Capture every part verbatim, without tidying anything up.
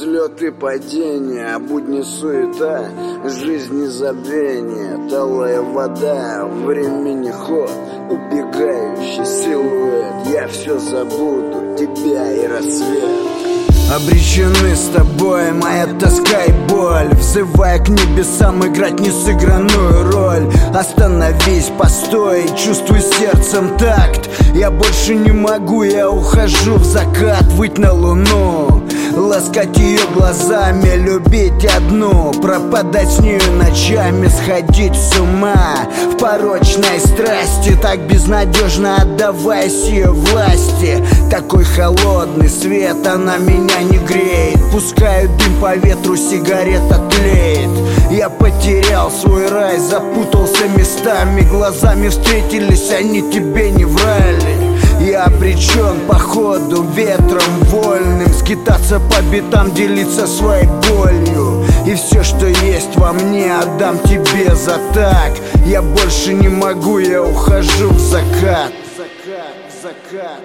Взлеты, падения, будни суета, жизни забвение, талая вода, времени ход, убегающий силуэт. Я все забуду, тебя и рассвет. Обречены с тобой, моя тоска и боль, взывая к небесам играть несыгранную роль. Остановись, постой, чувствуй сердцем такт. Я больше не могу, я ухожу в закат, выть на луну, ласкать ее глазами, любить одну, пропадать с нею ночами, сходить с ума в порочной страсти, так безнадежно отдаваясь ее власти. Такой холодный свет, она меня не греет, пускаю дым по ветру, сигарета тлеет. Я потерял свой рай, запутался местами, глазами встретились, они тебе не врали. Я обречен походу ветром вольным, скитаться по битам, делиться своей болью. И все, что есть во мне, отдам тебе за так. Я больше не могу, я ухожу в закат. Закат, закат.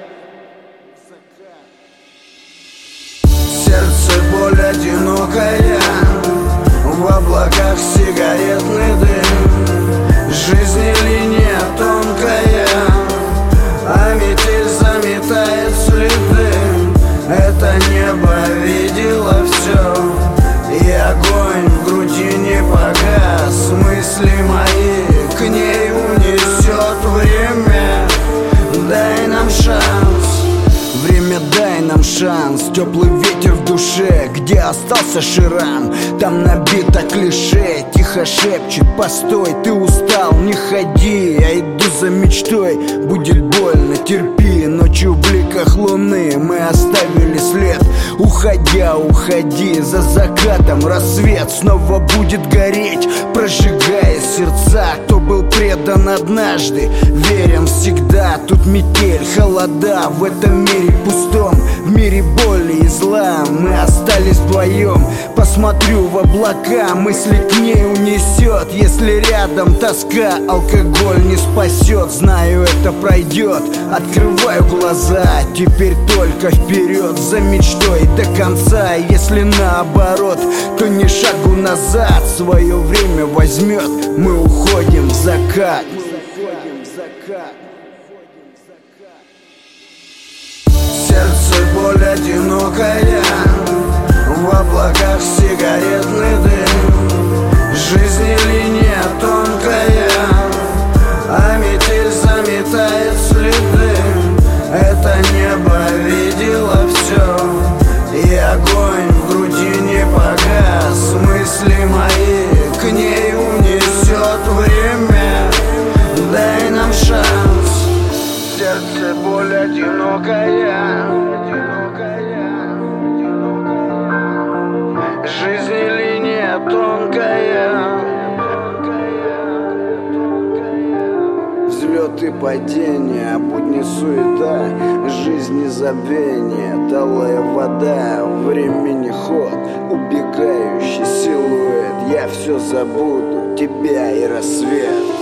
Сердце боль одинокая, в облаках сигаретный дым. Жизнь линия тонкая, а метель заметает следы. Это небо видело все, и огонь в груди не погас. Мысли мои к ней унесет время. Дай нам шанс, время, дай нам шанс. Теплый ветер в душе, где остался шрам, там набито клише. Тихо шепчет, постой, ты устал, не ходи. Я иду за мечтой, будет больно, терпи. Ночью в бликах луны мы оставили след. Уходя, уходи, за закатом рассвет снова будет гореть, прожигая сердца. Кто был предан однажды, верен всегда. Тут метель, холода в этом мире пустом, в мире боли и зла. Мы остались вдвоем, посмотрю в облака, мысли к ней унесет. Если рядом тоска, алкоголь не спасет. Знаю, это пройдет, открываю глаза, теперь только вперед, за мечтой до конца. Если наоборот, то ни шагу назад. Свое время возьмет, мы уходим в закат. Сердце боль одинокая, в облаках сигаретный дым. Жизнь линия тонкая, а метель заметает следы. Это небо видело все, и огонь в груди не погас. Мысли мои к ней унесет время. Дай нам шанс. Сердце боль одинокая, жизнь линия тонкая. Взлеты, падения, будни суета, жизни забвение, талая вода, времени ход, убегающий силуэт. Я все забуду, тебя и рассвет.